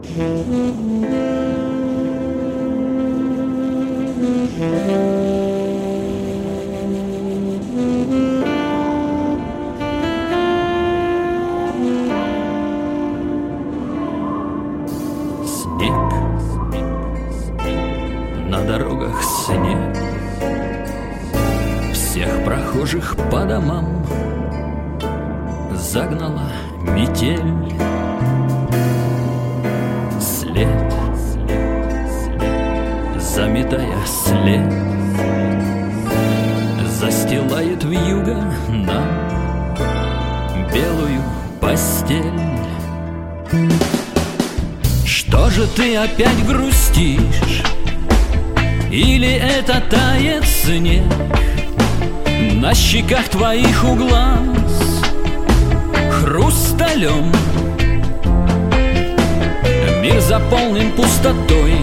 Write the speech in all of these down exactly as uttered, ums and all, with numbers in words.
Снег, на дорогах снег, всех прохожих по домам загнала метель. След, заметая след, застилает вьюга нам белую постель. Что же ты опять грустишь? Или это тает снег на щеках твоих у глаз хрусталем? Мир заполнен пустотой,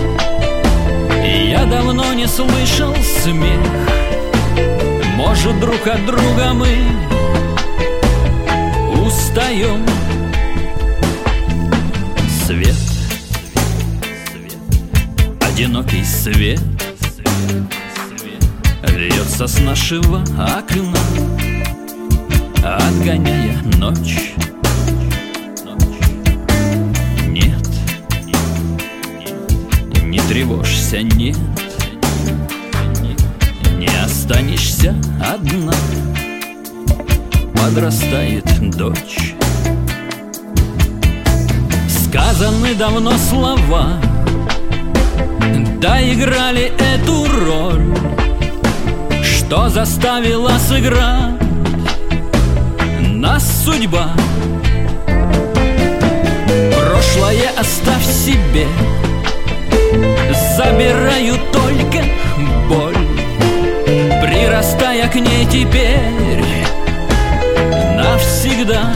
и я давно не слышал смех. Может, друг от друга мы устаем. Свет, одинокий свет льется с нашего окна, отгоняя ночь. Нет, не тревожься, нет, не останешься одна. Подрастает дочь. Сказаны давно слова, доиграли эту роль, что заставила сыграть нас судьба. Прошлое оставь себе, забираю только боль, прирастая к ней теперь навсегда.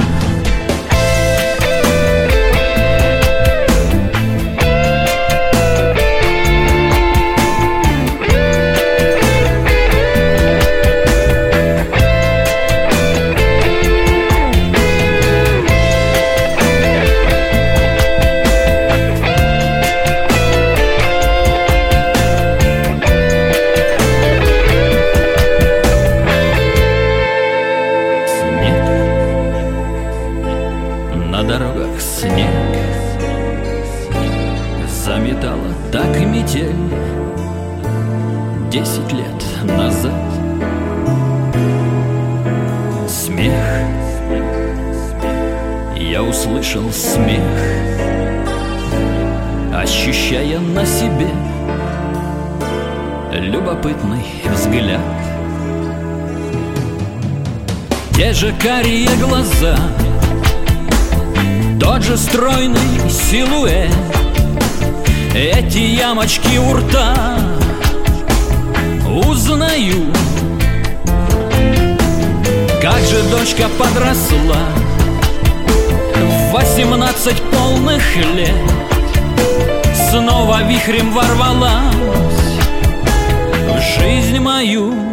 На дорогах снег заметала так метель десять лет назад. Смех, я услышал смех, ощущая на себе любопытный взгляд. Те же карие глаза, тот же стройный силуэт, эти ямочки у рта узнаю. Как же дочка подросла в восемнадцать полных лет, снова вихрем ворвалась в жизнь мою.